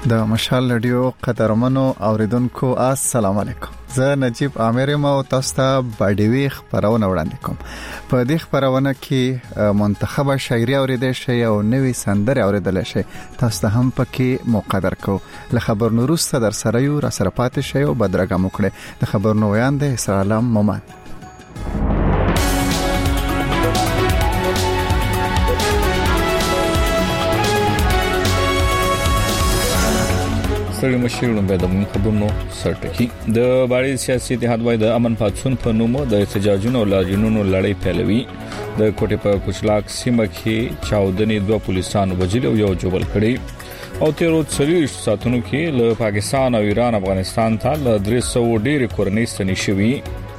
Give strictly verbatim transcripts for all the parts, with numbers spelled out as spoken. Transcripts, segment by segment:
د مشال رادیو قدرمنو اوریدونکو السلام علیکم. زه نجیب عامر ما او تاسو ته باډیوي خبرونه وړاندې کوم. په دې خبرونه کې منتخبه شاعري اوریدل شي او نوې سندره اوریدل شي. تاسو ته هم پکې مقدر کو. له خبرونو وروسته در سره یو را سره پاتې شي او بدرګه مکړه. د خبرونو ویاند سلام مومن. سړي مشرونو به د خبرونو سرټکی د باړي سیاسي اتحاد وای د امن پاتون په نوم د احتجاجونو او لاجنونو لړۍ پیلوي. د کوټې په کوچلاک سیمه کې چاودنې دوه پولیسانو وجل او یو جوړل کړي او تیرو څلويش ساتونو کې له پاکستان او ایران افغانستان ته له درې سو ډېر کورنۍ ستنې شوي.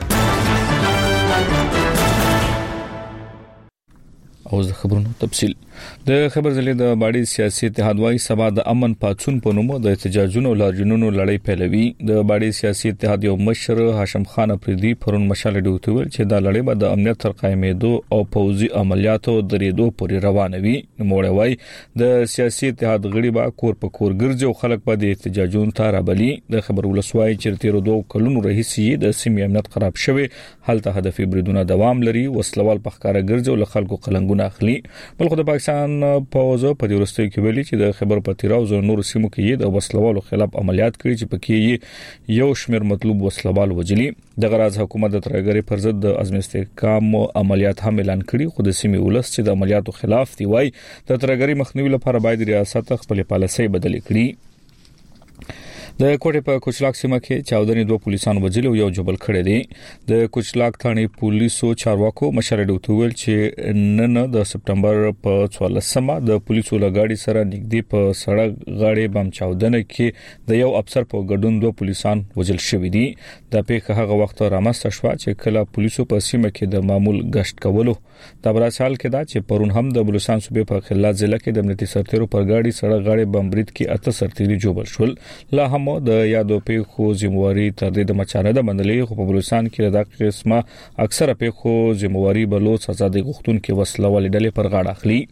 او د خبرونو تفصیل د خبر زلي د باړي سیاسي اتحاد وای سبا د امن پاتون په نوم د احتجاجونو او لاجنونو لړۍ پیلوي. د باړي سیاسي اتحاد یو مشر هاشم خان افریدي پرون مشال ډیوټو ول چې د لړۍ به د امنیت تر قائمېدو او پوځي عملیاتو درېدو پورې روانوي. نوموړی وای د سیاسي اتحاد غړي به کور په کور ګرځي او خلک به د احتجاجونو ته رابلي. د خبر ولسوای چې تیر دوه کلونو رئیسي د سیمې امنیت خراب شوی هلته هدفي بریدونه دوام لري. وسلوال پخکارا ګرځي او خلکو قلنګونه اخلي. بلخو د پاکستان پوځ په دې ورستۍ کې ویلي چې د خبر پتیراو زو نور سیمو کې د وسلوالو خلاف عملیات کړي چې پکې یو شمیر مطلوب وسلوال وجلي. د غراز حکومت د ترګری پر ضد د عزم استحکام عملیات هم اعلان کړي. خو د سیمې ولس چې د عملیاتو خلاف دی وای د ترګری مخنیوي لپاره باید ریاست خپل پالیسي بدل کړي. د کوټې په کوچلاک سیمه کې چاودنې دوه پولیسانو وجل او یو جوړل کړي دي. د کوچلاک ثاني پولیسو چارواکو مشر ډوټول چې نن د سپټمبر په څوارلسمه د پولیسو لګاډي سره نږدې په سړک غاړې بم چاودنه کې د یو افسر په ګډون دوه پولیسان وجل شوي دي. د پیښه هغه وخت رامسته شو چې کله پولیسو په سیمه کې د معمول غشت کولو د براسال کې دا چې پرون هم د بلوچستان صوبې په خلا ضلع کې د امنیتي سرتیرو پر غاډي سړک غاړې بم برید کې اته سرتیري جوړل شول. لا هم د یادو پیښو ذمہواری تر دې د مچانه د منلې خو په بلوچستان کې د قسمه اکثره پیښو ذمہواری بلوچ آزادۍ غوښتونکو وسله والې ډلې پر غاړه اخلي.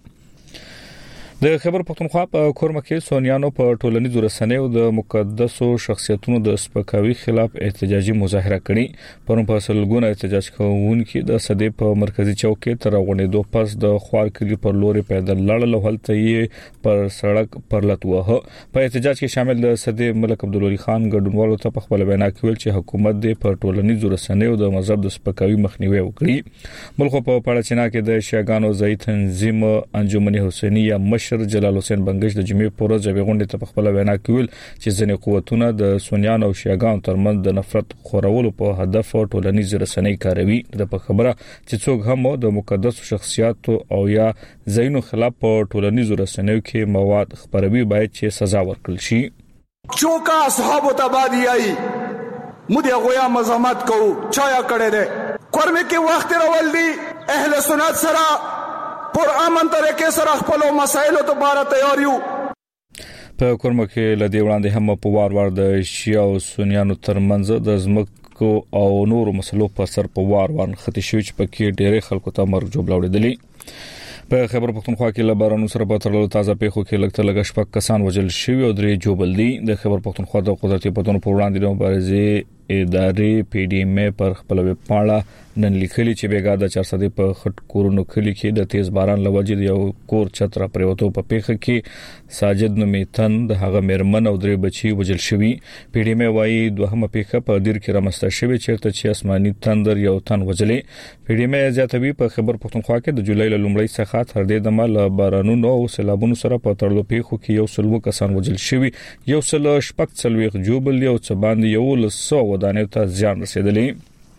د خبر پښتونخوا په کورمه کې سونیانو په ټولنیزو رسنیو د مقدسو شخصیتونو د سپکاوي خلاف احتجاجي مظاهره کړې. پرون په سلګونه احتجاج کوونکي د صدې په مرکزی چوک کې تر غونډې دوه پس د خوار کلی پر لوري پیدل لاړل او هلته یې پر سړک پر لټوه. په احتجاج کې شامل د صدې ملک عبدالولي خان ګډونوالو ته په خپل وینا کې ویل چې حکومت د پر ټولنیزو رسنیو د مذهب د سپکاوي مخنیوي وکړي. ملک په پاړچنا کې د شیاګانو زئی تنظیم انجمن حسینیه مشر جلال حسین بنگش د جمعې پوره ځوی غونډې ته خپل وینا کوي چې ځنې قوتونه د سونیان او شیاګان ترمنځ د نفرت خورولو په هدف ټولنیز رسنۍ کاروي. د په خبره چې څوک هم د مقدس شخصیت او یا زینو خلاف په ټولنیز رسنیو کې مواد خبروي باید چې سزا ورکړل شي. چوکا اصحاب تبادی آئی مودي غویا مزامت کو چایا کړه ده کورمه کې وخت راول دي اهل سنت سره پر امن طریقې سره خپل مسایلو ته بار تیار یو. په کورمه کې لدی وړاندې هم په وار وار د شیا او سنیانو ترمنځ د زمکو او نورو مسلو په سر په وار وار خطي شوی چې پکې ډېر خلکو ته مرګ جوړ لاوړېدلی. په خبر پښتونخوا کې لبارانو سره په ترلو تازه پیښو کې لګته لګ شپږ کسان وجل شوی او درې جوړل دي. د خبر پښتونخوا د قدرتي پټونو په وړاندې د مبارزې ادارې پی ډی ایم پر خپل ویب پاڼه نن لیکلي چې بیګا د چار سدې په خټ کورونو کلی کې د تیز باران لوجې یو کور چتر پریوتو په پیښه کې ساجد نومیتن د هغه مرمن او درې بچي وجل شوی. پی ډی ایم وايي دوهمه پیښه په دیر کې رامسته شوی چیرته چې اسماني تندر یو تن وجلې. پی ډی ایم ځاتوي په خبر پښتونخوا کې د جولای لومړۍ څخه تر دې د مال بارانونو او سیلابونو سره په تړلو پیښو کې یو سلو کسان وجل شوی. یو سل شپږ څلويخ جوبل یو څه باندې یو لسو ودانې ته زیان رسیدلی.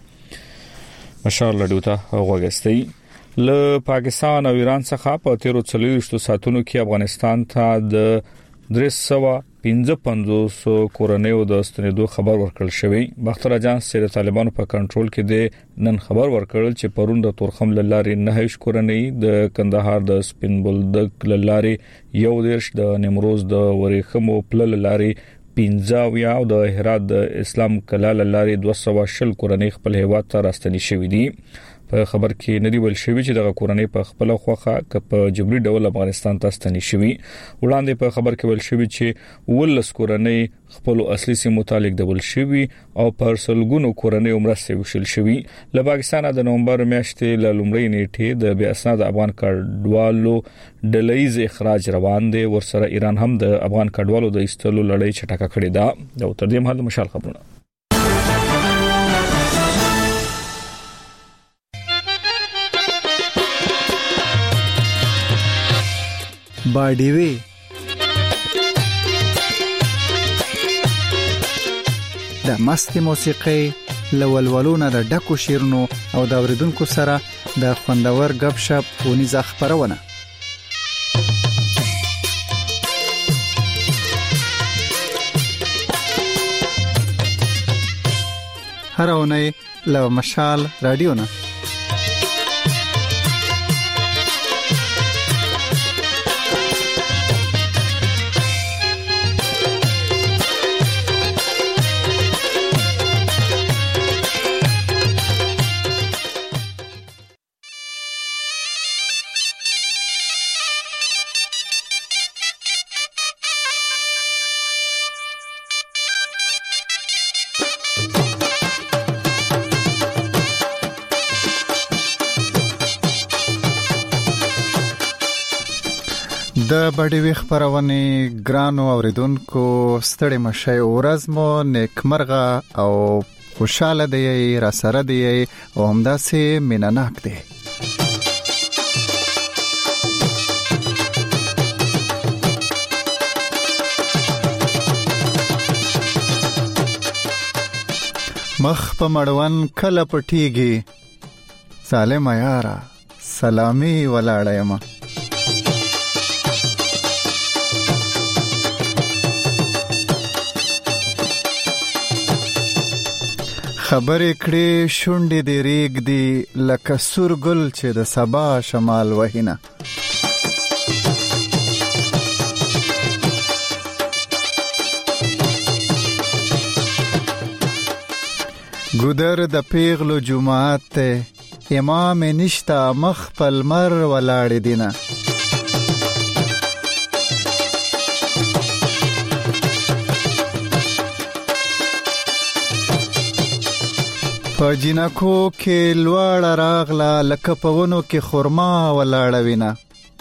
مشال رادیو ته وګستئ. له پاکستان او ایران څخه په تیرو څلويشتو ساتونو کې افغانستان ته د درې سوه پنځه پنځوس کورنیو د ستنېدو خبر ورکړل شوی. باختر اجانس چې د طالبانو په کنټرول کې دی نن خبر ورکړل چې پرون د تورخم لارې نه هیڅ کورنۍ د کندهار د سپین بولدک لارې یو دیرش د نیمروز د ورېخمو پل لارې پنځه او د هرات د اسلام کلال لارې دوه سوه شل کورنۍ خپل هیواد ته راستنې شوې دي. په خبر کې ندی ول شوی چې د کورنۍ په خپل خوخه ک په جبري ډول افغانستان ته ستنی شوی. وړاندې په خبر کې ول شوی چې ولس کورنۍ خپل اصلي سیمو تعلق د ول شوی او پر سلګونو کورنۍ عمرسته وشل شوی. له پاکستان د نومبر میاشتې له لومړۍ نیټې د بیا اسناد افغان کډوالو ډلهیز اخراج روان دي. ورسره ایران هم د افغان کډوالو د ایستلو لړۍ چټکه کړې ده. د تر دې مهال مشال خبرونه باډیوي د مستي موسیقي لولولونه د ډکو شیرونو او د اوریدونکو سره د خوندور غب شپ ونیزه خبرونه. هر اونۍ له مشال رادیو نه د بډوي خبرونه ګرانو اوریدونکو ستړي مشه ورځ مو نیکمرغه او خوشاله دی را سره دی او همداسې مینناک دی. مخ په مړوان کله پټیږي سالم یارا سلامي ولاړم. خبرې کړې شونډې دې ریګ دی لکه سور ګل چې د سبا شمال وهینه. ګودر د پیغلو جماعت ته امام نشتا مخ پل مر ولاړ دینه. په جنکو کې لوړ راغلا لکه په ونو کې خرما ولاړ وینا.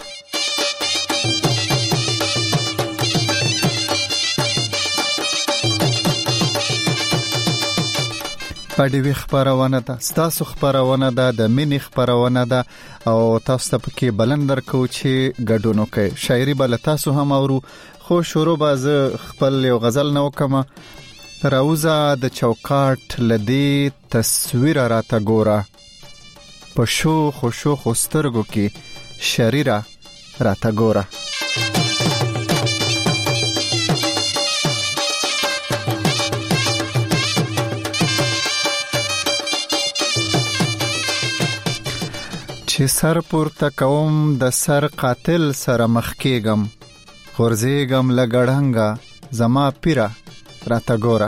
پډوي خبرونه ده ستاسو خبرونه ده د مینې خبرونه ده او تاسو ته پکې بلندر کو چې ګډونو کوي. شاعري بل تاسو هم اورو خو شروع باز خپل یو غزل نو کما راوزا د چوکاټ لدی تصویر را تا ګورا پښو خوشو خوسترګو کې شریرا را تا ګورا. چې سر پورته کوم د سر قاتل سره مخ کېږم خورزېږم لګړنګا زما پیرا راته ګوره.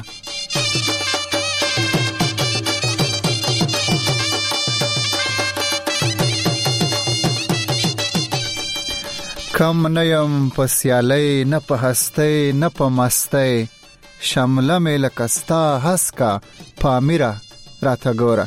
کم نیم په سیالۍ نه په هستۍ نه په مستۍ شمله مې لکه ستا هسکا پامیره راته ګوره.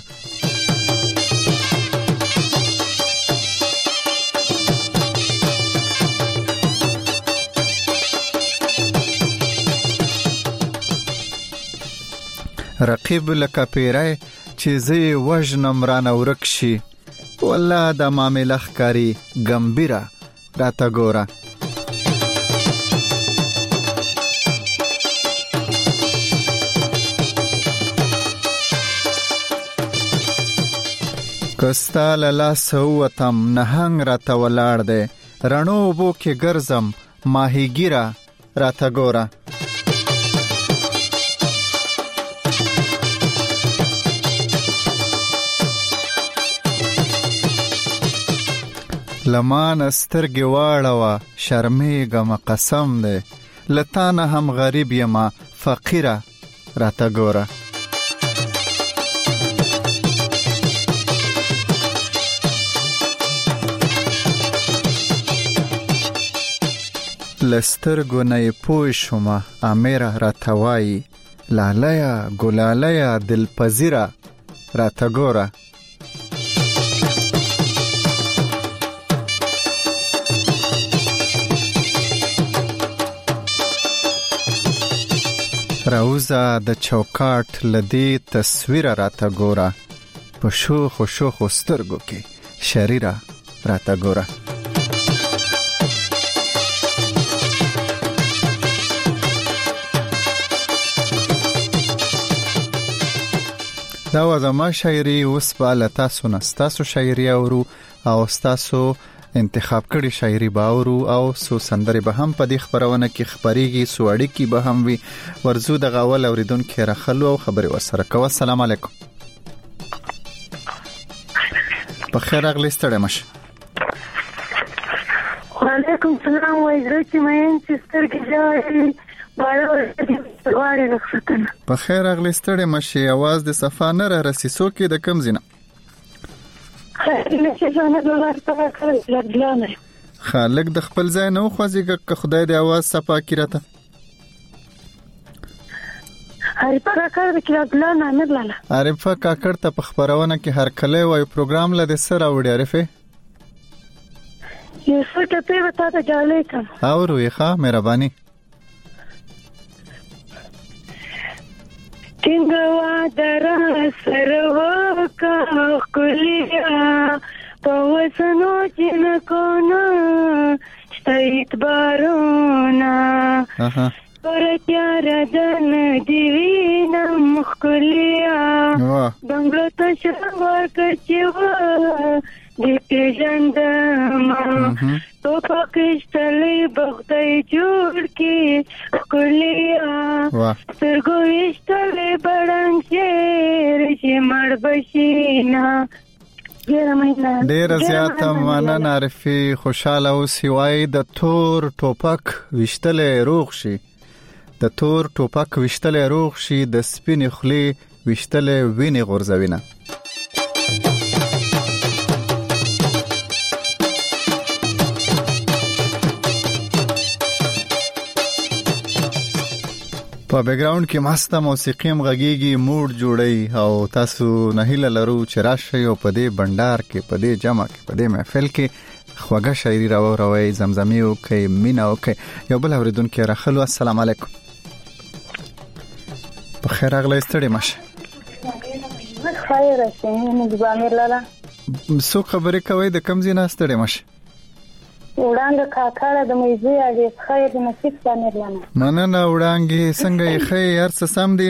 رقیب لکه پیری چې زی وژنم رانه ورک شي والله د معامله ښکاري ګمبیره راته ګوره. کستا له لاسه ووتم نهنګ راته ولاړ دی رڼو اوبو کې ګرځم ماهیګیره راته ګوره. لمان سترګې واړوه شرمېږم قسم دی لتانه هم غریب یما فقیره راته ګوره. لسترګو نه پوه شومه امیر راته وایي لالیه ګلالیه دلپذیره راته ګوره. راوزه د چوکاټ لدی تصویر راته ګوره، په شوخ شوخ سترګو کې شریره راته ګوره. دا و زما شاعري. اوس به له تاسو نه ستاسو شاعري اورو او ستاسو انتخاب کړي شاعري به اورو او سو سندري به هم په دې خبرونه کې خبريږي، سو اړیکې به هم وي. ورزو د غاول اوریدونکو راخلو او خبري ورسره کوه. السلام علیکم. په خیر اغلی ستړی مشه. وعلیکم السلام. وای زه چې مې چې سترګې جاري په خیر اغلی ستړی مشه. आवाज د صفا نه را رسي سو کې د کم زینه خالق د خپل ځای نه خوځيږي که خدای دې आवाज صفا کړي راته. عارفه کاکړ د کلابلان نه لاله عارفه کاکړ ته په خبرونه کې هر کله وای پروګرام لده سره وړي. عارفه یو څه ته وتا ته جالې کوم او روي ښه مهرباني. څنګه درا سره وکا کلیه په وسنو چې نه کونه ستایت بارونه اها پر تیار دن دیوینم خلیه بنگلو ته شوار کچوا دې پیژندم تو پاکستاني بغدای جوړ کی کلیه سترګو وشتلې بڑنګ شیر چې مړ بشینا. ډیر زیات مننه عارفي. خوشاله او سیوای د تور ټوپک وشتلې روغ شي، د تور ټوپک وشتلې روغ شي، د سپین خلی وشتلې ویني غورځوینه. په بیک گراوند کې ماسته موسیقي هم غږیږي، موډ جوړي او تاسو نه هیله لرو چې راشي او په دې بندر کې په دې جمع کې په دې محفل کې خوږه شاعري راوړوي، زمزمي او کې مینا او کې یو بل اوریدونکو راخلو. السلام علیکم. په خیر اغلی ستړي مشه. خیر شه نه دی باندې لاله سو خبرې کوي د کم زینه ستړي مشه. وړانګه کاکړه د مېزه اړې خیر د نصیب باندې لاله مننه. وړانګه څنګه یې خیر هر څه سم دي؟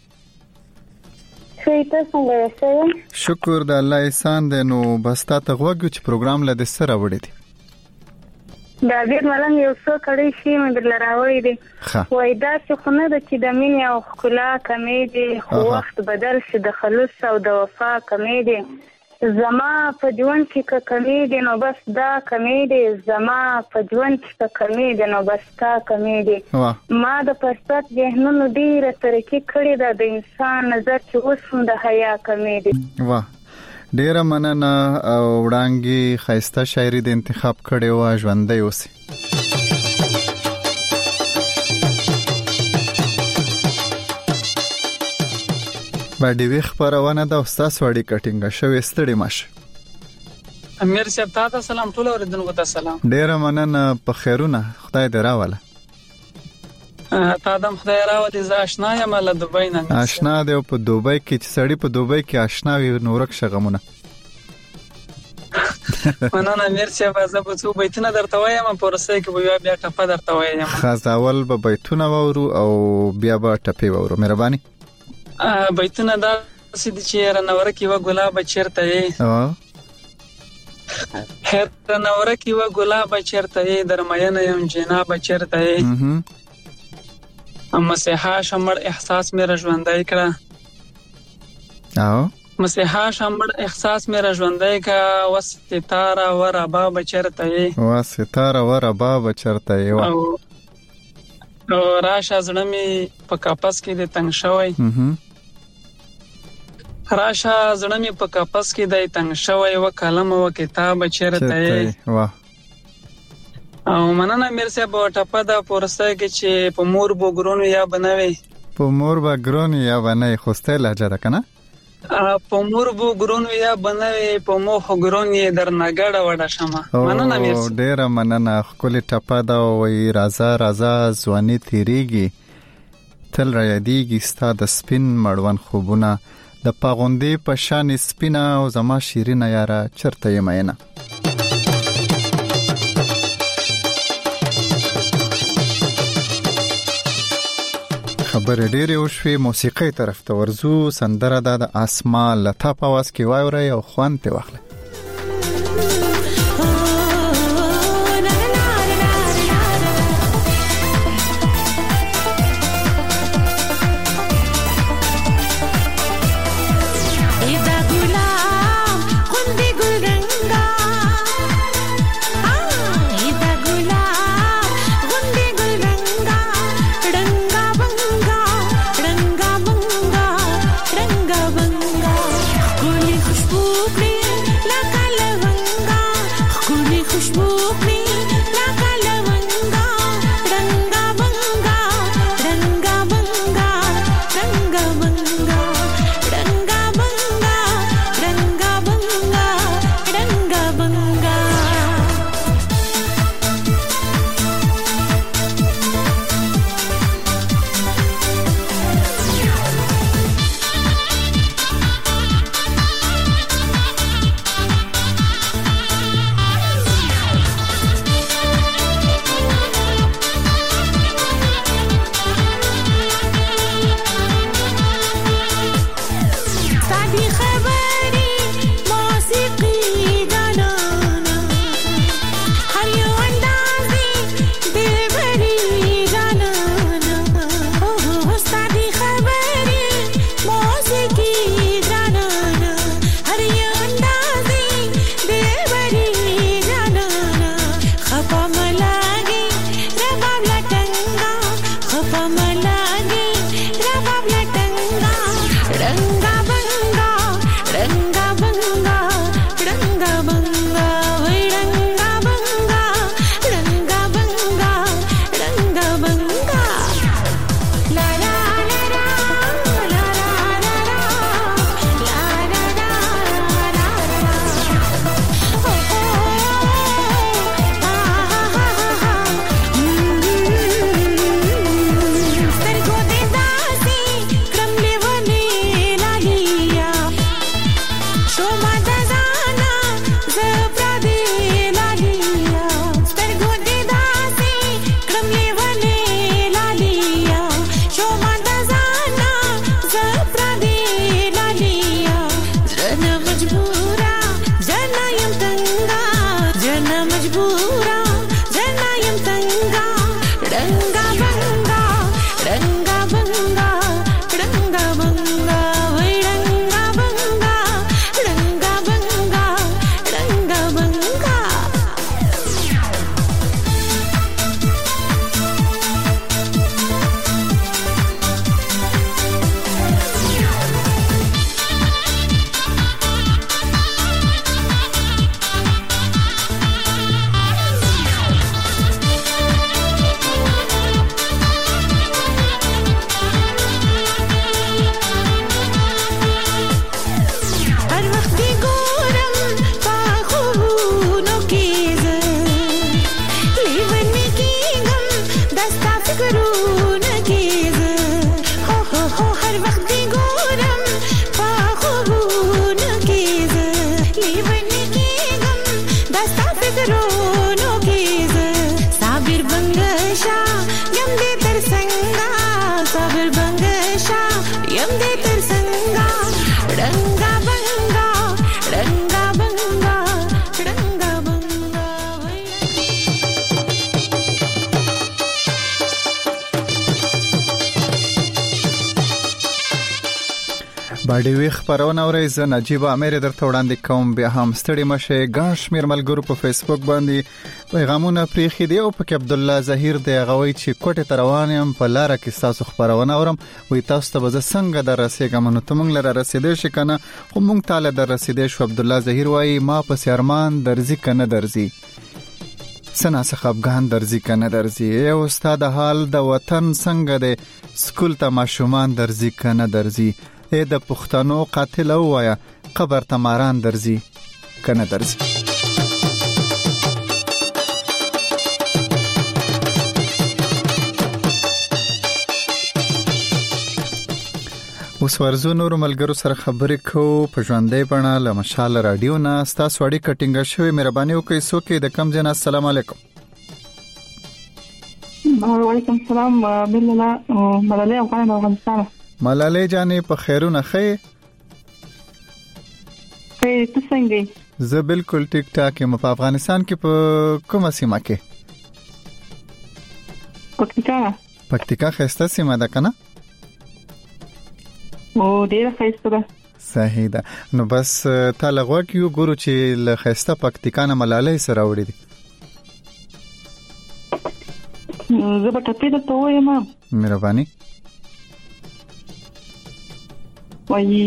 ته څنګه یې؟ شکر د الله احسان دی. نو بس تا ته غوږ چې پروګرام له د سره وړي دي دا ډېر ملنګ یو څو کړي شي مې در لراوي دي. وای دا چې خونه د چې د مینې او خلا کمې دي، خو وخت بدل شي د خلوص او د وفا کمې دي. زما په ژوند کې که کمې دي نو بس دا کمې دي، زما په ژوند کې که کمې دي نو بس تا کمې دي. ما د فرصت ذهنونو ډېره ترقي کړې ده، د انسان نظر چې اوس هم د حیا کمې دي. واه ډیره مننه. وړانګي خایسته شاعري د انتخاب کړي او ژوندۍ اوسي. باندې وی خبرونه د استاد وړي کټینګ شوې ستړي ماشه. امیر صاحب تاسو سلام ټول اوریدونکو ته سلام. ډیره مننه. په خیرونه خدای دې راوله. تا دم خدای راوله. ز آشنا یم له دوبۍ نه. آشنا دی په دوبۍ کې چې سړی په دوبۍ کې آشنا وي نورک شغمونه. مننه امیر صاحب. زه په څو بیتونه درته وایم په ورسې کې به بیا ټپه درته وایم. خاصول به بیتونه وورو او بیا به ټپه وورو. مهرباني. بیتونه دا سید چې رنور کې و ګلاب چیرته یې هر رنور کې و ګلاب چیرته یې درمینه يم جناب چیرته یې اما سها شمړ احساس مې رژوندای کړه او مسیحا شمړ احساس مې رژوندای کا وستاره و رباب چیرته یې وستاره و رباب چیرته یې او راشه زړه مې په کاپس کې د تنگ شوی راشه زړه مې په کاپس کې د تنگ شوی و کلم او کتاب چیرته یې او مننه میر صاحب ټپه د پورسته کې چې په مور بو ګرونو یا بنوي په مور با ګرونو یا بنوي خوسته لهجه ده کنه په مور بو ګرونو یا بنوي په مخ ګرونی در نګړه وډه شمه مننه میر صاحب ډیره مننه خپل ټپه دا وی رازا رازا ځواني تیریږي تل را یادېږي ستا د سپین مړوند خوبونه د پاغوندې په شان سپینه او زما شیرینه یاره چرته یې مینه خبر ډېرې وشوي موسیقي طرف ته ورزو سندره د اسما لتا په واس کې وایوري او خوان ته واخله باډي وی خبرونه اوري ز نجيب امیر درته وړاندې کوم بیا هم ستړي مشه ګاش میر ملګرو په فیسبوک باندې پیغامونه پریخي دی او په عبد الله ظهیر دی غوي چې کوټه تروانم په لار کې تاسو خبرونه اورم وي تاسو ته به څنګه در رسېږم نو ته مونږ لره رسیدې شي کنه خو مونږ تعالی در رسیدې شو عبد الله ظهیر وای ما په سرمان درځي کنه درځي سنا څخه افغان درځي کنه درځي. اے استاد حال د وطن څنګه دی سکول ته ماشومان درځي کنه درځي. اے د پښتنو قاتل وایا قبر ته ماران درځي کنه درځي. اوس ورزو نور ملګرو سره خبرې کوو په ژوندۍ بڼه له مشال رادیو نه. ستاسو اړیکه ټینګه شوې، مهرباني وکړئ څوک د کم ځای نه. السلام علیکم. وعلیکم السلام. بلله ملالۍ افغان افغانستان. ملالۍ جانې په خیرونه خې؟ خیر ته څنګه؟ زه بالکل ټیک ټاک یم. په افغانستان کې په کومه سیمه کې؟ پکتیکا. پکتیکا ښایسته سیمه ده کنه؟ او ډیره ښایسته ده. صحیح ده. نو بس تا لغوا کیو ګورو چې له ښایسته پکتیکا نه ملالۍ سره وړي دي. زه به ټپې درته ووایم. مهرباني. وایي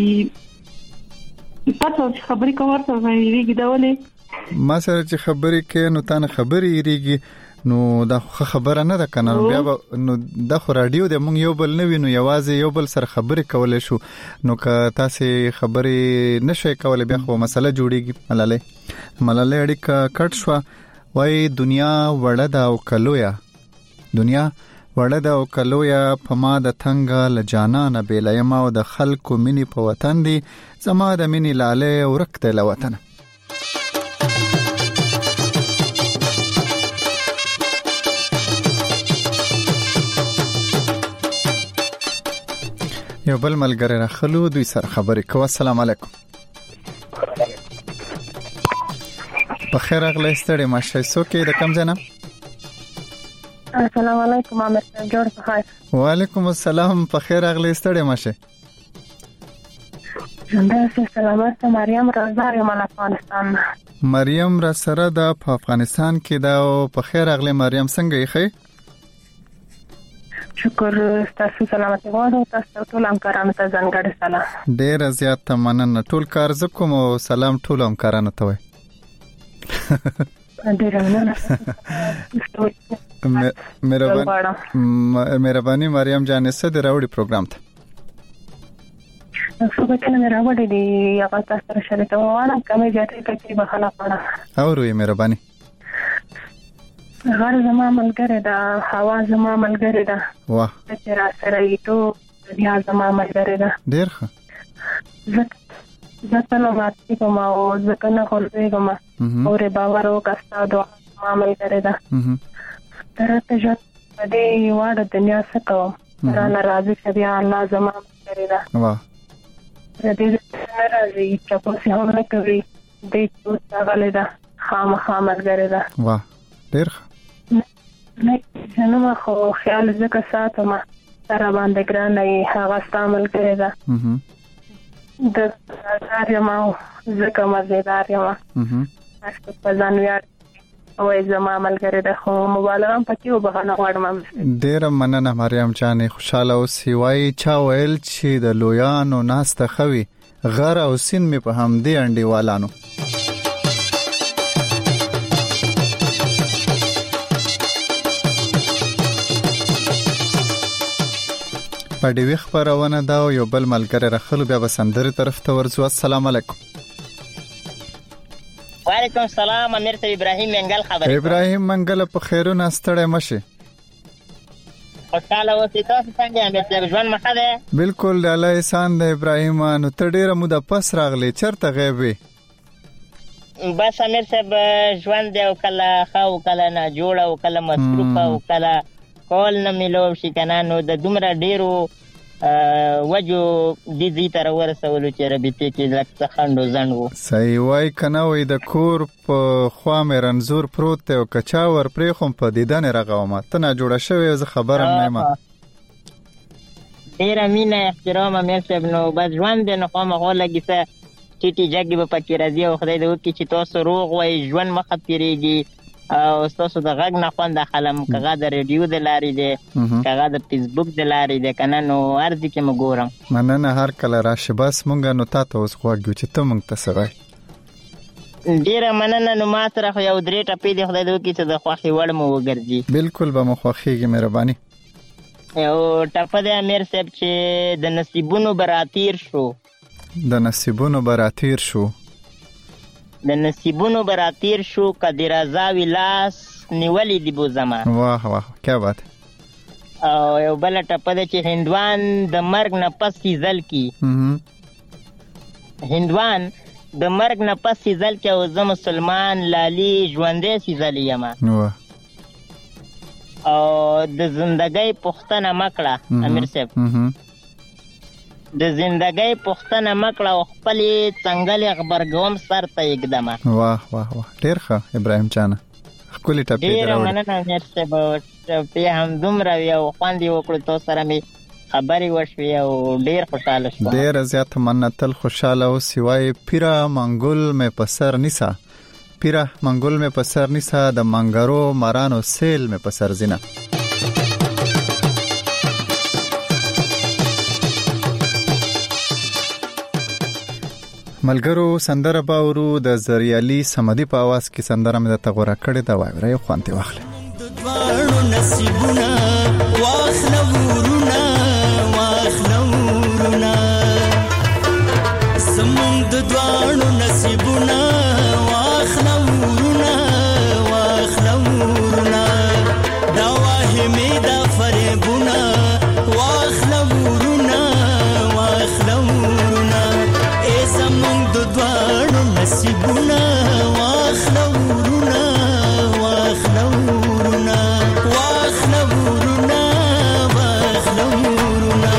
تاسو چې خبرې کوئ ورته یېرېږي دا ولې؟ ما سره چې خبرې کوې نو تا نه خبرې یېرېږي، نو دا خبره نه ده کنه. بیا به نو د خو رادیو د مونږ یو بل نه وینو، یوازې یو بل سره خبرې کولای شو. نو که تاسو خبرې نشئ کولای بیا خو مسله جوړیږي. ملالۍ ملالۍ اړیکه کټ شو. وای دنیا وړه ده او کلویا، دنیا وړه ده او کلویا، په ما د تنګه ل جانانه بیلایم او د خلکو مینی په وطن دی، زما د مینی لاله ورکته ل وطن. یو بل ملګری راخلو، دوی سره خبرې کوو. السلام علیکم. په خیر اغلی ستړي ماشه څوک د کم ځای نه؟ السلام علیکم. عامر صاحب جوړ په خیر. وعلیکم السلام. په خیر اغلی ستړي ماشه. زنده سلامت. مریم رازار یم له افغانستان. مریم را سره ده په افغانستان کې ده. او په خیر اغلی مریم څنګه یې ښه؟ شکر. تاسو سلامت غواړم. تاسو ټول همکارانو ته ځانګړی سلام. ډېر زیات مننه. ټول کار ز کوم او سلام ټول همکارانو ته وای. ډېر مننه. مهرباني مریم جانې څه د راوړي پروګرام ته؟ څه به کنه راوړي دی هغه تاسو سره شریک وانه کومه جاتې کې بخښنه پړه. اورو مهرباني. غر زما ملګری دا، هوا زما ملګری دا. واه. چې را سره ایټو بیا زما ملګری دا. ډېر ښه. زه تنه ماتې کوم او ځکه نه خورېږم. اورې باور وکړه ستا دعا زما ملګری دا. تر ته ژوند په دې واړه دنیا څه کوم، رانه راضي شه بیا الله زما ملګری دا. واه. د دې نه راځي چپوسې هم نه کوي، دې چوس راغلی دا، خامخا ملګری دا. واه ډېر ښه. نه جنما خو خیال ځکه ساتم سره باندې ګرانه یې هغه ستا ملګری ده. د مزدار یم او ځکه مزیدار یم. هرڅوک په ځان ویاړ وایي زما ملګری ده، خو مبالغه هم پکې وبخښنه غواړم. ډېره مننه مریم جانې. خوشحاله اوسې. وایي چا ویل چې د لویانو ناسته ښه وي، غر او سیند مې په همدې انډیوالانو. په ډیوی خبرونه دا یو بل ملګری راخلو، بیا به سندرې طرف ته ورځو. السلام علیکم. وعلیکم السلام. امیر صاحب ابراهیم منګل خبرې. ابراهیم منګل په خیرونه ستړی مشه. خوشاله اوسې. تاسو څنګه امیر صاحب ژوند مخه ده؟ بالکل د الله احسان ده ابراهیم. نو ته ډیره موده پس راغلی، چرته غیبې؟ بس امیر صاحب ژوند دی او کله ښه او کله نه جوړ او کله مصروف او کله کول نه ملو شي کنه. نو د دومره ډیرو وجو دې دې تر ورسولو چې ربطې کې لکه خندو زنګ وو. صحیح وای کنه. وای د کور په خوا مې رنزور پروت دی او کچا ور پرې خو په دیدن رغوم ته نه جوړه شوی. زه خبرم نه ما ډیر مینه احترام امیر صاحب. نو بس ژوند نو کومه غو لګی څه ټیټي جګي په پکې راځي او خدای دې وکړي چې تاسو روغ وای، ژوند مخ تیریږي او تاسو د غږ نه خوند اخلم، کغه د ریډیو د لارې دی، کغه د فیسبوک د لارې دی کنه. نو ارزي کې مګورم. مننه. هر کله راشه. بس مونږه نو تاسو اوس غواګو چې ته مونږ ته سره ډیره مننه. نو ما سره خو یو درې ټپې دي، خدای دې وکړي چې د خوښې وړ مو وګرځي. بالکل به مو خوښیږي، مهرباني. یو ټپه دی امیر صاحب چې د نصیبونو براتیر شو، د نصیبونو براتیر شو، د نصیبونو براتیر شو، کدی رضا ویلاس نیولی دی بو زمان. واه واه کیا بات. او یو بل ټپه دی چې هندوان د مرګ نه پس سیزل کی، هندوان د مرګ نه پس سیزل کی، او زه مسلمان لالی ژوندې سیزل یما. واه. او د زندګۍ پوښتنه مکړه امیر صاحب، د زندګۍ پوښتنه مکړه او خپلې څنګلې غبرګوم سر ته یږدمه. واه واه واه ډېر ښه ابراهیم جانه، ښکلې ټپې دې راوړې. ډېره مننه امیر صاحب، ټپې همدومره وي او خوند یې وکړو، تو سره مې خبرې وشوې او ډېر خوشحاله شوم. ډېره زیاته مننه، تل خوشحاله اوسې. وایي پیره منګل مې په سر نیسه، پیره منګل مې په سر نیسه، د منګرو مرانو سیل مې په سر زینه. ملګرو سندره باورو د زریالي سمدي په आवाज کې سندره مې د تغوره کړې دا وایي راي خوانته واخله. دوانو نصیبونه واخله ورونه واخله ورونه زمون د دوانو نصیبونه واخله ورونه واخله ورونه دا واه می دا فریبونه واخله ورونه واخله ورونه ای زمون د دوانو نصیبونه واخله ورونه واخله ورونه واخله ورونه واخله ورونه.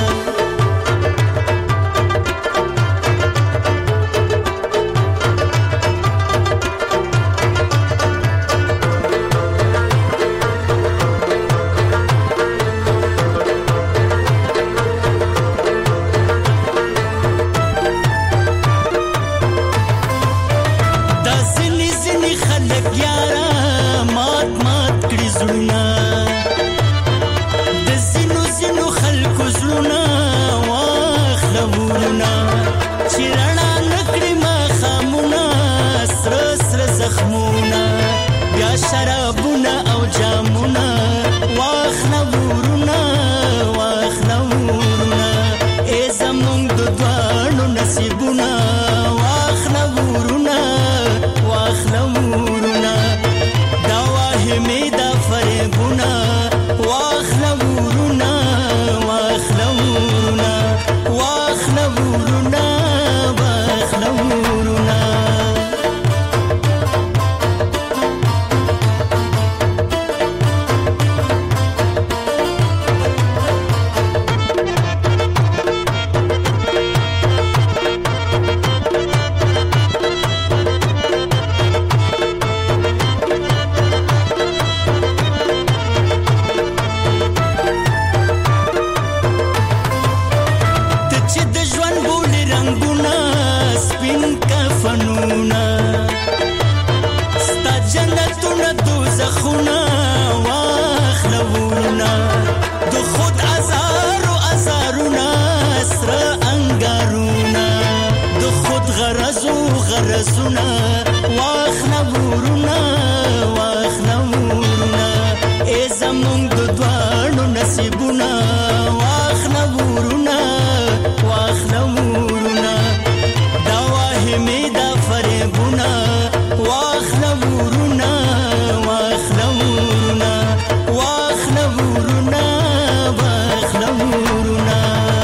شرابونه او جامونه واخله ورونه واخله ورونه ای زمونږ د دوانو نصیبونه واخله ورونه واخله ورونه دا واهمې دا فریبونه واخله ورونه واخله ورونه واخله ورونه واخله ورونه. غرزونه واخله ورونه واخله ورونه ای زمونږ د دوانو نصیبونه واخله ورونه واخله ورونه دا واهمې دا فریبونه واخله ورونه واخله ورونه واخله ورونه واخله ورونه.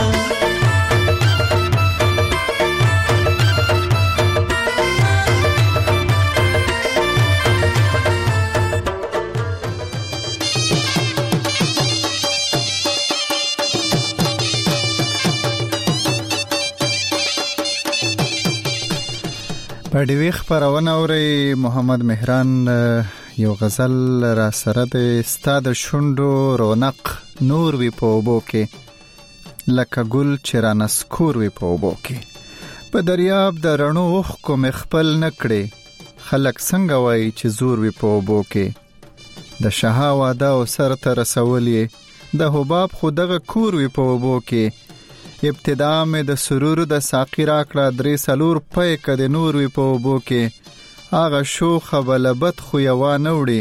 پډوي خبرونه اوري محمد مهران یو غزل را سره د استاد شوندو رونق نور وی په وبو کې لکه ګل چرانسکور وی په وبو کې په دریاب د رڼو وخ کو مخبل نکړي خلک څنګه وای چې زور وی په وبو کې د شهاواده او سر تر رسولې د حباب خودغه کور وی په وبو کې ابتدا مې د سرور د ساقي راکړه درې سلور پې کده نور وی په وبو کې هغه شوخه بلبد خو یوا نه وړي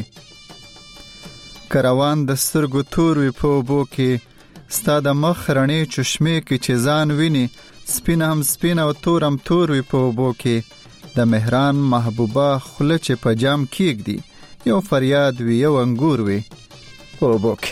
کروان د سترګو تور وی په وبو کې ستا د مخ رڼې چشمې کې چې ځان ویني سپین هم سپین او تور هم تور وی په وبو کې د مهران محبوبه خوله چې په جام کېږدي یو فریاد وی یو انګور وی په وبو کې.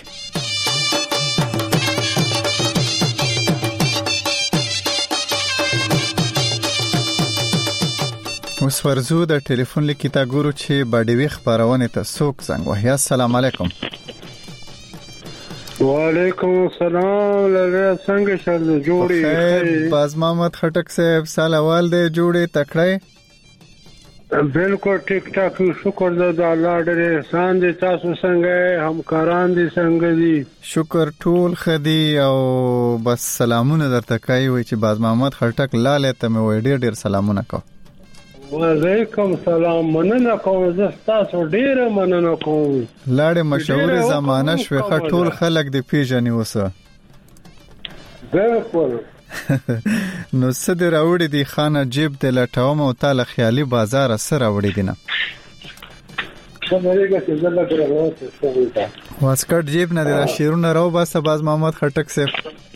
اوس ورزو د ټلیفون لیکي تا ګورو چې باډوي خبرونه ته څوک څنګه وایي. السلام علیکم. وعلیکم السلام. لږه څنګه شل جوړي باز محمد خټک صاحب سال اول دی جوړي تکړه بالکل ټیک ټاک شکر د الله ډېر احسان دي تاسو څنګه همکاران دي څنګه دي شکر ټول خدي او بس سلامونه درته کوي چې باز محمد خټک لاله ته مې وې ډېر ډېر سلامونه کو. وعلیکم سلام مننه کوم زه تاسو ډېر مننه کوم لاړې مشهور زمانہ شوخه ټول خلک دی پیژني وسه بالکل نو څه دی راوړي دی خانه جیب د لټاوم او تعالی خیالي بازار سره راوړي دینه څنګه چې زله غواړم واسکټ جیب نه دی شیرونه راو باسه باز محمد خټک صاحب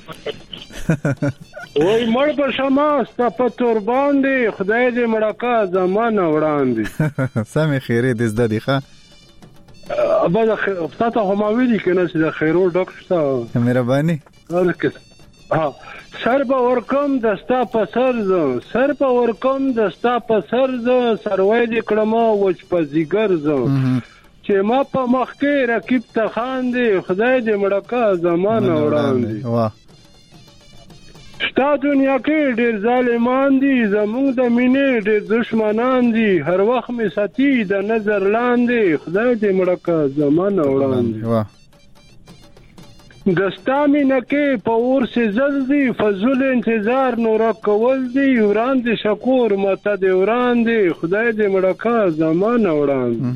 وای مړ په شماسته په تور باندې خدای دې مړکا زمانه وړاندې سمې خیره دې زده دی ښه ابا فتاته هم ویلي کنه چې د خیرول ډاکټر مهرباني ورکه ها سر په ورکم دستا په سر زو سر په ورکم دستا په سر زو سروي دې کړم وچ په زیګر زو چې ما په مخ کې رقیب ته خاندي خدای دې مړکا زمانه وړاندې واه شتا دنیا کې ډېر ظالمان دي زموږ د مینې ډېر دشمنان دي هر وخت می ساتي د نظر لاندې خدای دې مړکا زمانه وړاندې واه دستا مینه کې په اور سي زل دي فضل انتظار نور کول دي وړاندې شکور مته دې وړاندې خدای دې مړکا زمانه وړاندې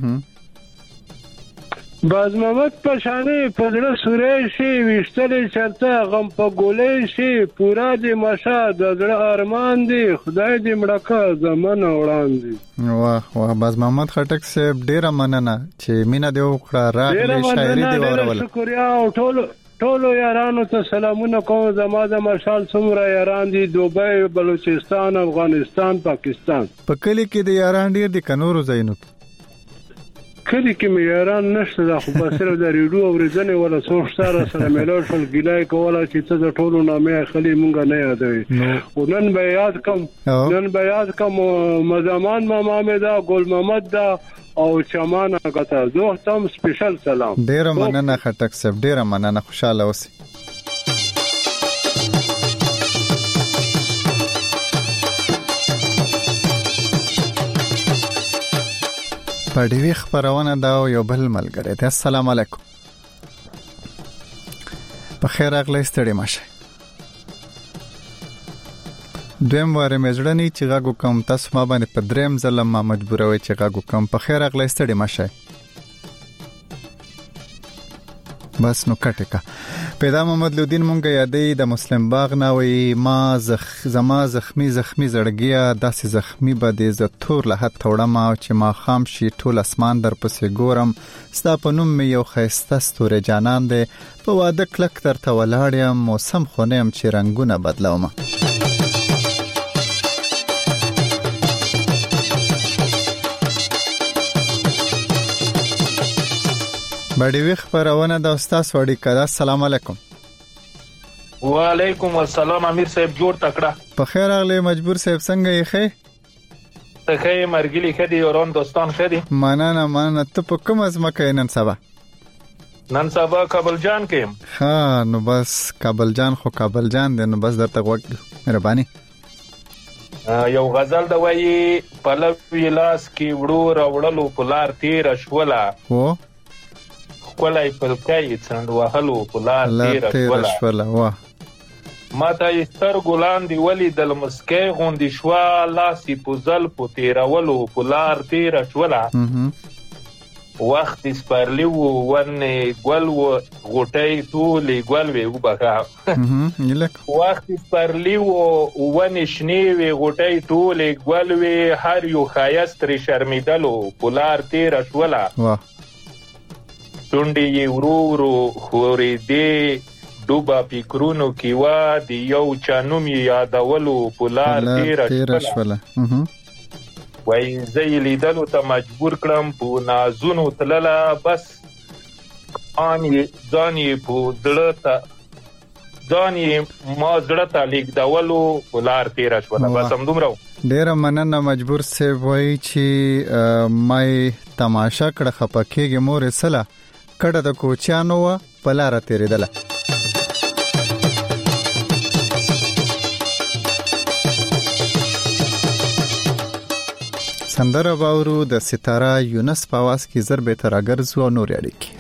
باز محمد پشانه پدړه سورې شي وشتلې چرته غم په ګولې شي پورا دې مشا د زړه ارمان دي خدای دې مړکا زمانه وړاندې. واه واه باز محمد خټک صاحب ډیره مننه چې مینا دې وکړه راغلی شاعري دې ورول. شکریا او ټول ټول یارانو ته سلامونه کوم زما د مشال څومره یاران دي دوبۍ بلوچستان افغانستان پاکستان په کلی کې د یاران ډیر دي کنورو زینو کلی کې مې یاران نشته دا خو بس صرف د ریډیو اورېدنې ولا څو ستاره سره ملو شل ګلای کوله چې څه د ټولو نامې خلی مونږ نه یادوي او نن به یاد کوم نن به یاد کوم مزمان ماما مې دا ګل محمد دا او چمان غته زه تم سپیشل سلام. ډیر مننه خټک صاحب ډیر مننه خوشاله اوسئ. پډوي خبرونه دا یو بل ملګری ته السلام علیکم په خیر اغلی ستړي ماشه دویم واره مزړنی چې غاګو کم تاسو ما باندې په دریم ځل ما مجبوروي چې غاګو کم په خیر اغلی ستړي ماشه بس نو کټکا پیدا محمد لودین مونږه یادې د مسلم باغ ناوي ما زخ زما زخمی زخمی زړګیا داسې زخمی بده ز تور له هټ وړم چې ما خام شي ټول اسمان در پسې ګورم ستا په نوم یو خيسته ستوره جانان دی په واده کلک تر ته ولاړم موسم خونم چې رنگونه بدلوم. باډوي خبرونه د استاد وړي کړه. السلام علیکم. وعلیکم السلام امیر صاحب جوړ تکړه په خیر اغلی مجبور صاحب څنګه یې ښه ته ښه مرګلی خدي اورون دوستان خدي مننه مننه ته په کوم ځمکه نن سبا نن سبا کابل جان کې ها نو بس کابل جان خو کابل جان دی نو بس درته وګ مهرباني یو غزل د وایي پلوی لاس کې وړو راوړلو پلار تیر شولا هو کولای پلکای څنډ وهلو پلار تیر شولا واه ماته ستر ګلان دی ولی د مسکې غوندې شوا لاسي پوزل پو تیرولو پلار تیر شولا وخت سپارلی و ون ګل و غټي ټولې ګل وی وبخا وخت سپارلی و ون شنی وی غټي ټولې ګل وی هر یو خایست ری شرمیدلو پولار تیر شولا واه شونډې یې ورو ورو خورې دی دوبا فکرونو کې وا دی یو چانوم یادولو پولار تیر شولا وای زې لیدلو ته مجبور کړم په نازونو تللا بس ان ځان یې په دړه ځان یې ما زړه ته لیک داولو ولار تیر شولا بس هم دومره ډیر مننه مجبور سی وای چې مې تماشا کړه خپکیږي مور سلا کړه د کوچانو په لار تیریدله سندره باورو د ستاره یونس په आवाज کې ضربه تر اگرزو نور اړیکی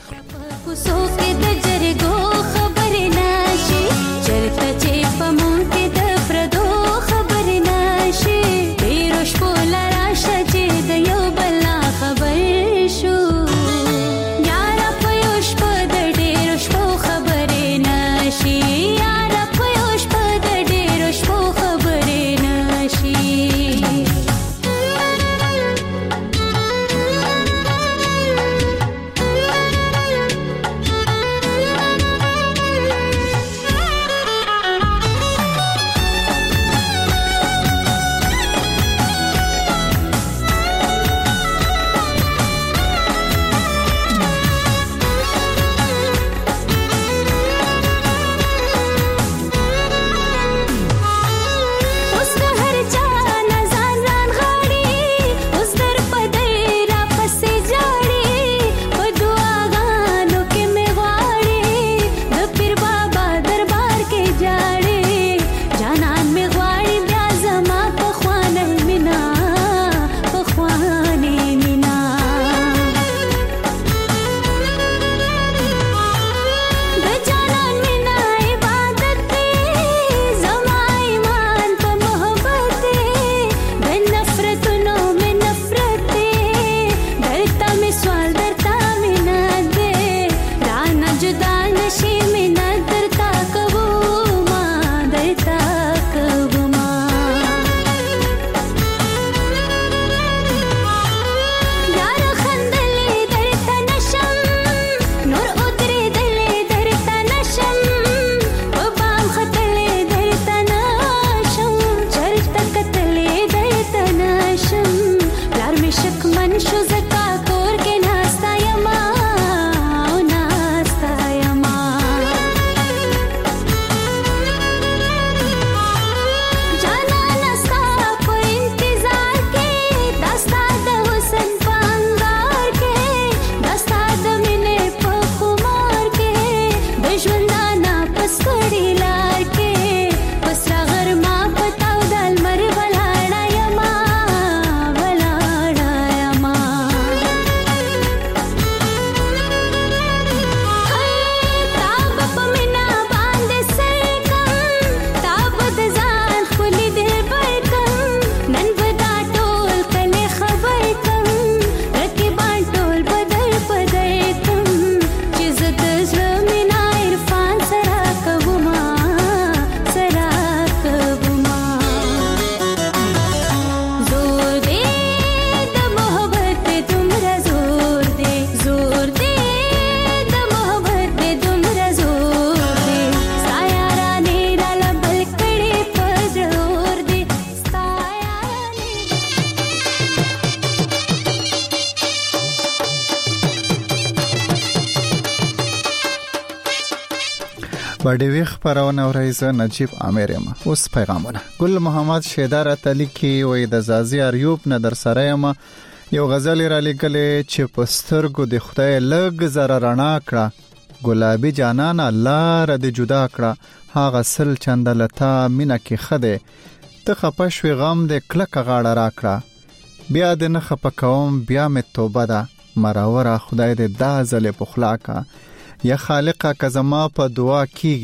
باډوي خبرونه ورایزه نجیب عامرما اوس پیغامونه ګل محمد شیدار تعالی کی وې د زازي اریوب نه در سره ما یو غزل را لګلې چې پسترګو د خدای لګ زره رڼا کړه ګلابي جانان الله را د جدا کړه هاغه سل چندلتا مینا کې خده ته خپشوي غم د کلک غاړه را کړه بیا د نه خپکوم بیا مې توبه ده مراوره خدای دې دا زله پخلاکا یا خالقه کزما په دعا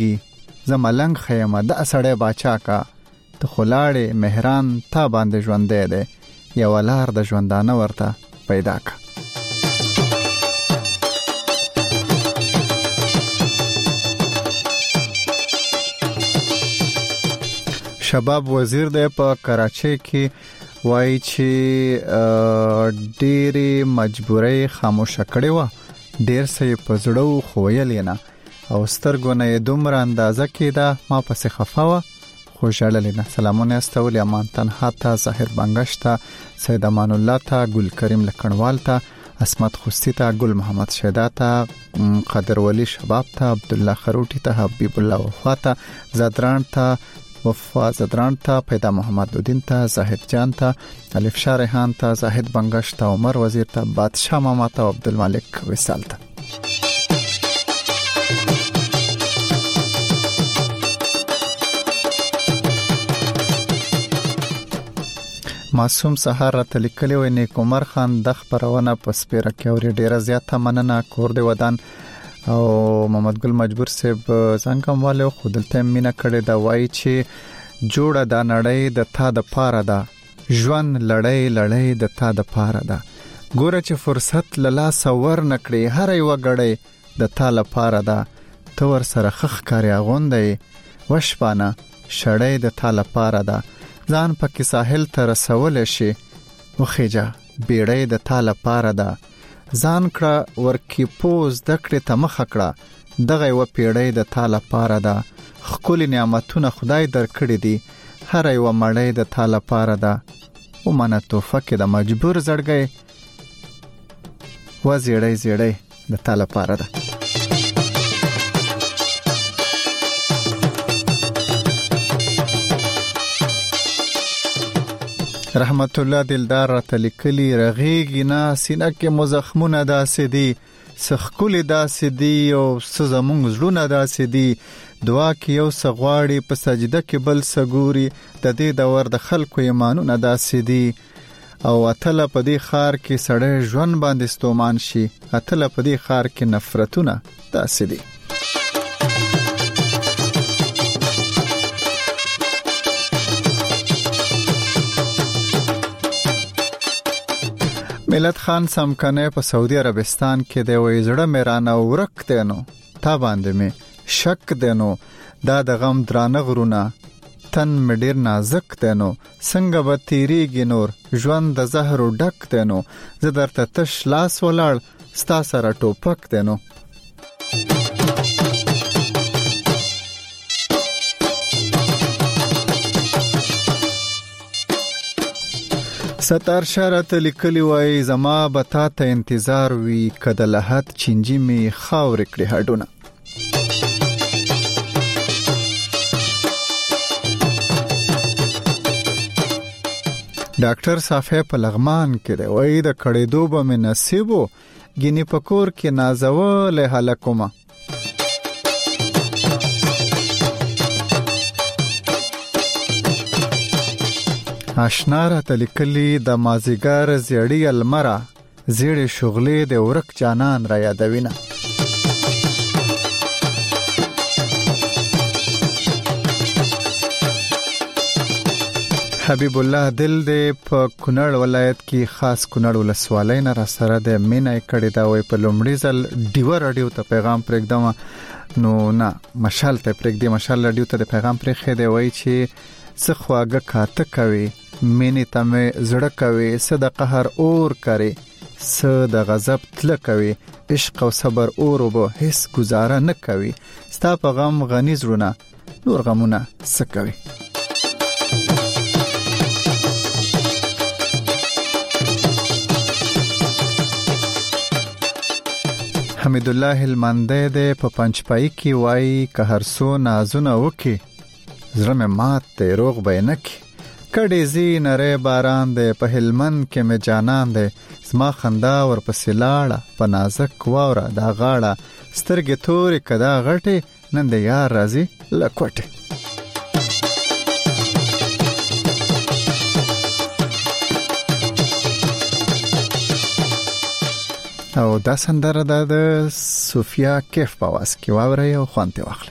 کیږي زملنګ خیمه د اسړې باچا کا ته خلاړې مهران تا باندې ژوندې ده یا ولار د ژوندانه ورته پیدا کا شباب وزیر د په کراچۍ کې وایي چې ډېری مجبورۍ خاموشه کړې و، ډېر څه په زړه خو ویلې نه او سترګو نه یې دومره اندازه کېده ما پسې خفه وه خو ژړلې نه. سلامونه استولې امان تنها ته، ظاهر بنګش ته، سید امان الله ته، ګل کریم لکڼوال ته، اسمت خوستی ته، ګل محمد شیدا ته، قادر ولی شباب ته، عبد الله خروټی ته، حبیب الله وفا ته، زدران ته، وفا زدران ته، پیدا محمد الدین ته، زاهد جان ته، الف شارحان ته، زاهد بنگش ته، عمر وزیر ته، بادشاہ ماما ته، عبدالملک وصال ته. معصوم سحر را تلیکلی و نیک عمر خان د خبرونه په سپیره کې اور ډیره زیاته مننه کور دی ودان او محمد ګل مجبور صاحب څنګه والو خودلته مینا کړي دا وای چې جوړه د نړۍ د تا د پاره ده، ژوند لړۍ لړۍ د تا د پاره ده، ګوره چې فرصت لاله سور نکړي هر یو غړې د تا لپاره ده، تو ور سره خخ کاری غوندې وشپانه شړې د تا لپاره ده، ځان پکې ساحل ته رسول شي وخېجا بیړې د تا لپاره ده، ځان کړه ورکی پوز دکړې ته مخ کړه دغه و پیړې د تا لپاره ده، خپل نعمتونه خدای درکړي دي هر یو مړې د تا لپاره ده، او منه توفه کې د مجبور زړګي و زیړې زیړې د تا لپاره ده. رحمت الله دلدار را تلیکلی رغیگی نا سینه کې مزخمونه داسې دي، سخکولی داسې دي او سزمونږ زړونه داسې دي، دعا کې یو سغواړي په سجده کې بل سګوري، د دې دور د خلکو ایمانونه داسې دي او اتله په دې خار کې سړی ژوند باندې ستومان شي، اتله په دې خار کې نفرتونه داسې دي. ملت خان سمکنه په سعودي عربستان کې د وېزړه میرانه ورک دینو تا باندې می شک دینو، دا د غم درانه غرونه تن مډیر نازک دینو، څنګه به تیریږي نور ژوند د زهر ډک دینو، زه درته تش لاس ولاړ ستا سره ټوپک دینو. ستار شارت لیکلی وای زما بتا ته انتظار وی کده لحد چنجي می خاور کړي هډونه. ډاکټر صافه په لغمان کې دی وای د کړي دوبه می نصیبو ګینی پکور کې نازول هلکوما. آشنا را تلیکلی د مازیګر زیړی المرا زیړې شغلې د ورک جانان را یادوینه. حبیب الله دل د په کونړ ولایت کې خاص کونړ ولسوالۍ نه را سره د مینای کړي دا وای په لومړي ځل ډیو رادیو ته پیغام پرېږدم نو نه مشال ته پرېږدي، مشال رادیو ته د پیغام پرېخې دی وای چې څه خواږه کاته کوي مینې ته مې زړه کوي، څه د قهر اور کوي، څه د غضب تله کوي، عشق او صبر اور وبو هیڅ گزاره نه کوي، ستا په غم غني زړونه نور غمونه څه کوي. حمید الله المنده ده په پنځپای کې وای که هر سو نازونه وکي زړه مې مات دی روغ بینک کډې زی نره باران دی په هلمند کې مې جانان دی زما خندا ور پسې لاړه په نازک واوره دا غاړه سترګې تورې کدا غټې نن د یار راځي لکوټه. او دا سندره د صوفیا کیف په واس کې واوري او خوانته واخلي.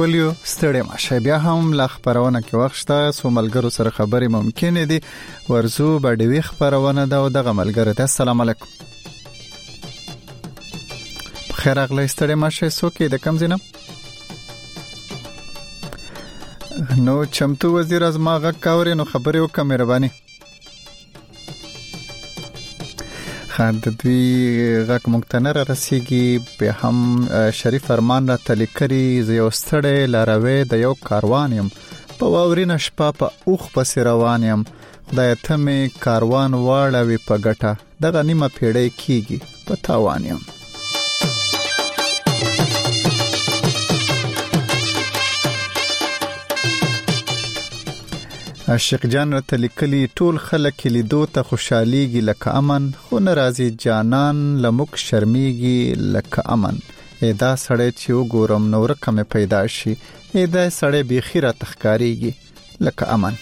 کولیو ستړي ماشه بیا هم لا خبرونه کې وخت شته سو ملګرو سره خبرې ممکن دي ورزو بډوي خبرونه دا او دغه ملګری ته السلام علیکم خیر اغلی ستړي ماشه سو کې د کم زینم نو چمتو وزیر از ما غږ کاوري نو خبرې وکړه مهرباني خاند دوی غږ مونږ نه رسیږي به هم شریف فرمان را تلیکري زیو ستړی لاروي د یو کاروان يم په واورینه شپه په اوخ پسې روان يم خدای ته مې کاروان واړوي په ګټه دغه نیمه پیړۍ کیږي په تاوان يم عاشق جان رته لیکلی ټول خلک لیدو ته خوشاليږي لکه امن خو ناراضي جانان لمک شرمېږي لکه امن اېدا سړی چې وګورم نو رقم پیدا شي اېدا سړی بخیره تخکاریږي لکه امن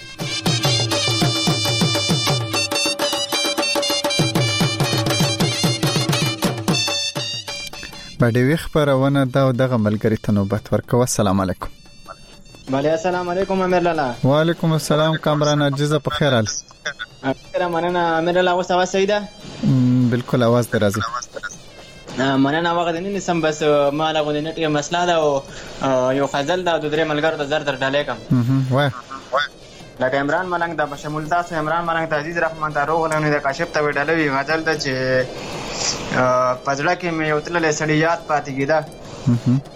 باندې وی خبرونه دا دغه ملګری ته نوبت ورکوه السلام علیکم بله السلام علیکم امیر لالا وعلیکم السلام کامران عجزه په خیر حال اکرام مننه امیر لالا اوس आवाज صحیح ده بالکل आवाज درازي مننه وخت نه نسم بس ما له غوډه نټي مسله ده او یو غزل ده د درې ملګرو د زر در ډالې کم وای لکه عمران ملنګ د بشمول تاسو عمران ملنګ د عزیز رحمان تاروغ له د کاشف ته وډلوي غزل ده چې پزړه کې مې یو تللې سړیات پاتې کیده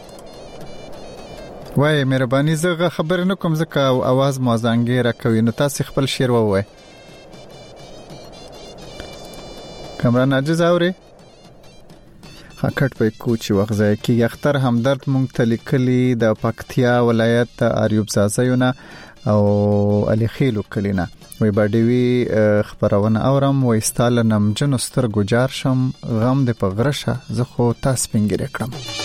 وای مهرباني زه خبر نه کوم ځکه आवाज موزانګي راکوي نو تاسو خپل شعر ووای کامران عجز اوري خاکټ په کوچي وغځای کې اختر همدرد مونږ تلیکلی د پکتیا ولایت اریوب زازیونه او علي خیلو کلینا وای باډوي خبرونه اورم وای ستاله نم جن ستر ګجار شم غم د پغرشه زه خو تاسو پنګری کړم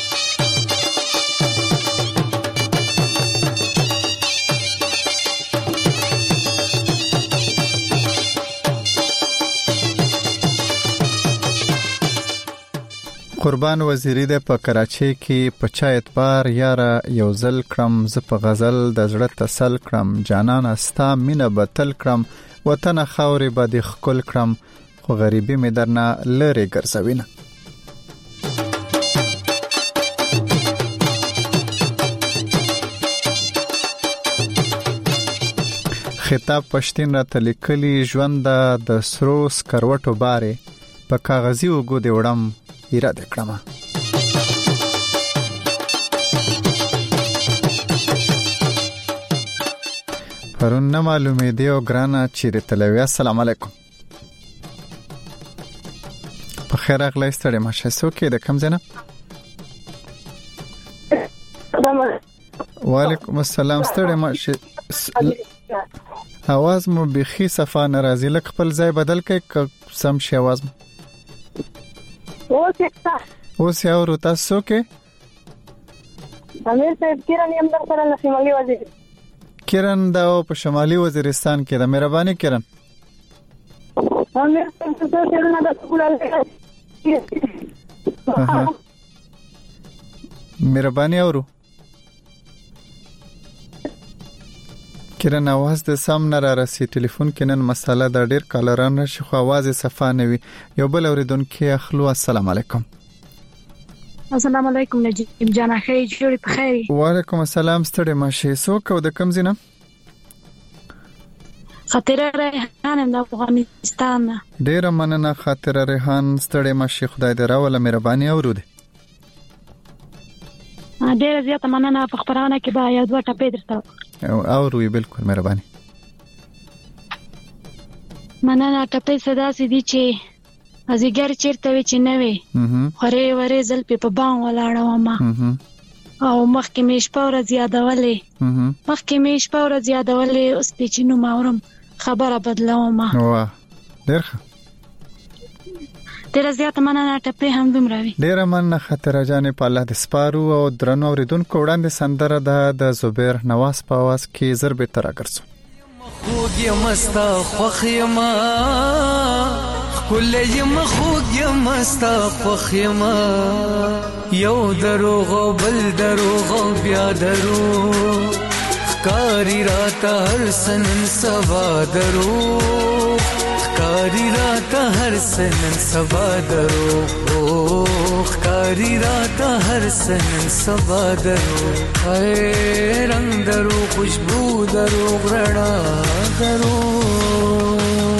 قربان وزیری د په کراچۍ کې په چا اعتبار یاره یو ځل کړم ز په غزل د زړه تسل کړم جانان استا مینه بتل کړم وطن خاورې باندې خکل کړم خو غریبي مې درنه لری ګرځوینه خطاب پښتين را تلیکلی ژوند د سرو سکروټو باره په کاغذي وګو دی وړم اراده کړم پرون نه معلومه دی او ګرانا چیرې تلوي السلام علیکم په خیر اغلی ستړي ماشه سو کې د کم زنه وعلیکم السلام ستړي ماشه आवाज مو بخي صفه ناراضي لک خپل ځای بدل کړئ سم شي आवाज مو اوس یو ورو تاسو کې امیر صاحب کیرن یم در سره شمالي وزیر کیرن دا په شمالي وزیرستان کې د مهرباني کیرن امیر صاحب څه څه نه د سکول مهرباني اورو کیرن आवाज د سم نه را رسي ټلیفون کې نن مساله د ډیر کالران شي خو आवाज صفه نه وي یو بل اوریدونکو اخلو السلام علیکم السلام علیکم نجیب جان خیر جوړ په خیر وعلیکم السلام ستړي ماشه سو کو د کم زینه خاطر ریحان د افغانستان ډیر مننه خاطر ریحان ستړي ماشه خدای دې راوله مهرباني اورود ډیر زیاته مننه په خبرونه کې با یو دوه ټپې درته او روی بالکل مهرباني مننه ټپې صدا سي دي چې ازګر چیرته وي چې نه وي خوري وره زل په بان ولاړه ما او مخکې مې شپه زیادولې مخکې مې شپه زیادولې اوس په چینو ماورم خبره بدلوم ما واه ډېر ډیر زیات مننه ټپې هم دومره وي ډیر مننه خاطر جانې په الله د سپارو او درنو اوریدونکو وړاندې سندره ده د زبیر نواز په आवाज کې ضرب تر اگرڅو خوږه مستا خوخه ما کل یم خوږ یم ستا خوښ یم یو دروغ بل دروغ بیا دروغ ښکاري راته هر څه نن سبا دروغ ښکاري راته هر څه نن سبا دروغ ښکاري راته هر څه نن سبا دروغ رنگ دروغ خوشبو دروغ رڼا دروغ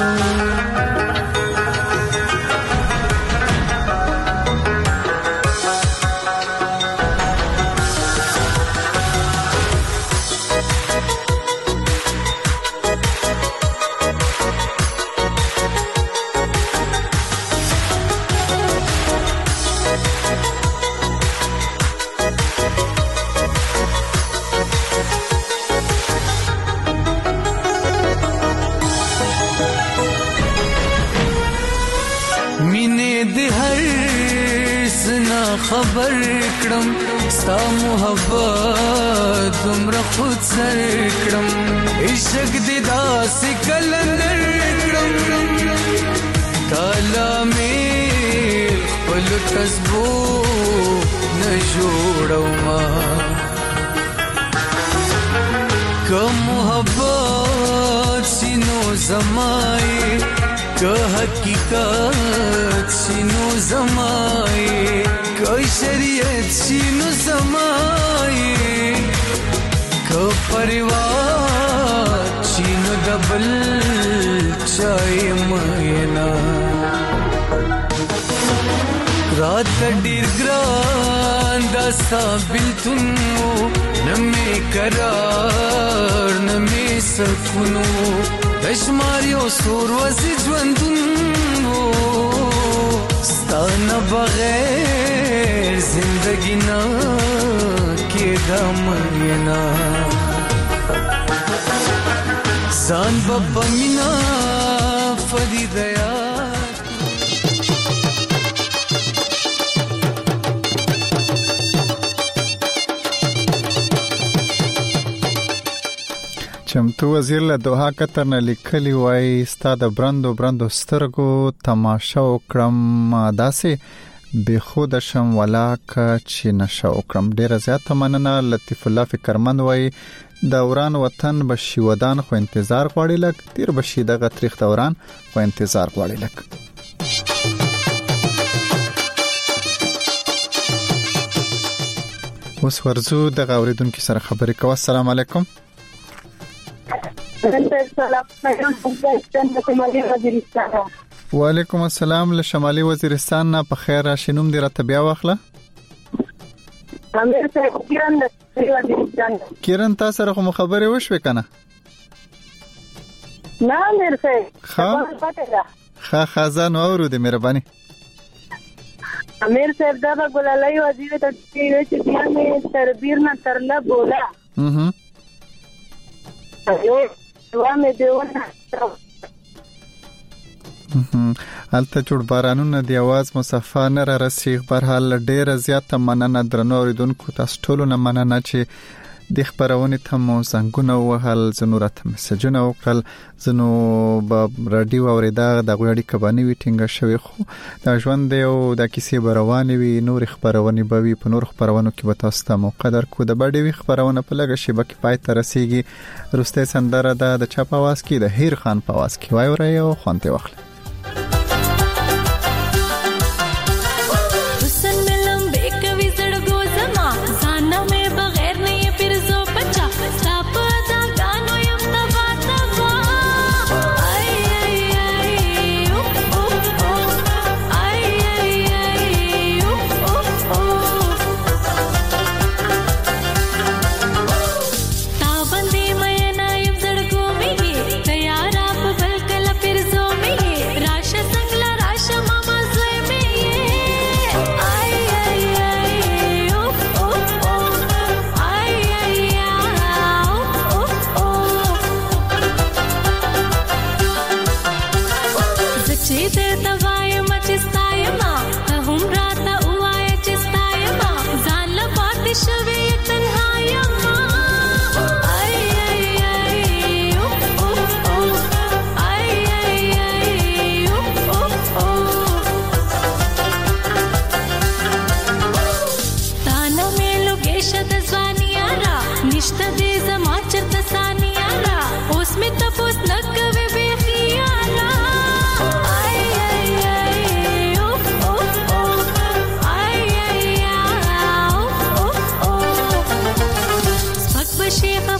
خبر کړم ستا محبت دومره خود سر کړم عشق دې داسې کلندر کړم تالا مې خپل تسبو نه جوړوما که محبت سینو زمای که حقیقت سینو زمای که شریعت سینو زمای که پریوات سینو دبل چای مینا رات ډیر ګران داستا بلتونو نمی قرار نمی سکونو دشماریو سور وزی جوندونو ستانا بغیر زندگی نا کېدا مرینا ځان بابا مینا فریدیا چمتو وزیر له دوحه قطر نه لیکلی وای ستا د برندو برندو سترګو تماشا وکړم داسې به خود شم ولاک چې نشه وکړم ډیره زیاته مننه لطیف الله فکرمند وای دوران وطن بشي ودان خو انتظار غواړي لک تیر بشي دغه تاریخ دوران خو انتظار غواړي لک اوس ورزو د اوریدونکو سره خبرې کوم السلام علیکم وعلیکم السلام له شمالي وزیرستان نه په خیر راشنوم دی راته بیا واخله امیر صاحب کیرن د وزیرستان کیرن تاسو سره کوم خبرې وشوي کنه نه امیر صاحب ها ها خزان اورو دې مهرباني امیر صاحب دا ګلالای وزیر ته چې بیا مې تربیر نه ترلا بولا اها یو وامه دیونه الته جوړ بارانونه دی आवाज مصفا نه را رسیږ بهر حال ډیره زیاته مننه درنو اوریدونکو تاسو ټول نه مننه چې د خبرونه ته مو څنګه وهل زنورت مسجونه وکړل زنو په رادیو اوریدا د غوړی کبانی ویټینګ شوی خو دا ژوند یو د کیسې بروانې وی نور خبرونه به وی په نور خبرونو کې به تاسو ته مقدر کو د بډې وی خبرونه په لګه شي بکې پای ته رسیږي روسته سندره د چا په واس کې د هیر خان په واس کې وای ورای او خونته وخت ताबंदी मैं नाइब जड़को में तैयार आप बल कला फिर जो में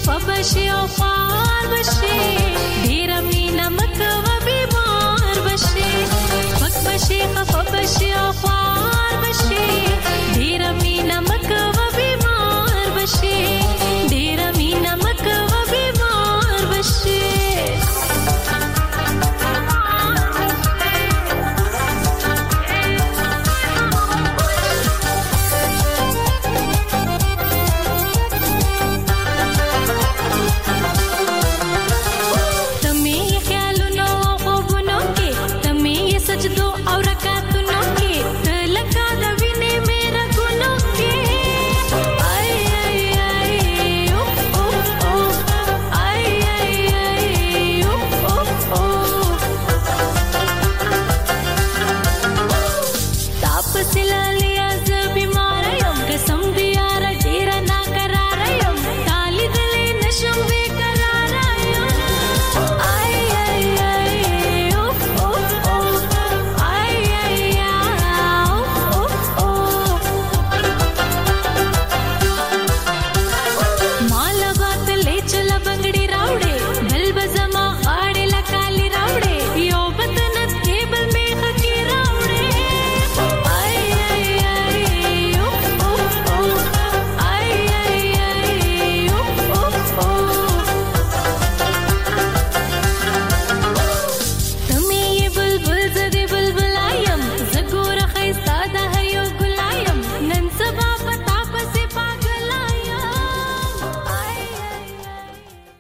خفه بشي او خوار بشي ډیر مینه مکوه بیمار بشي پک بشي خفه بشي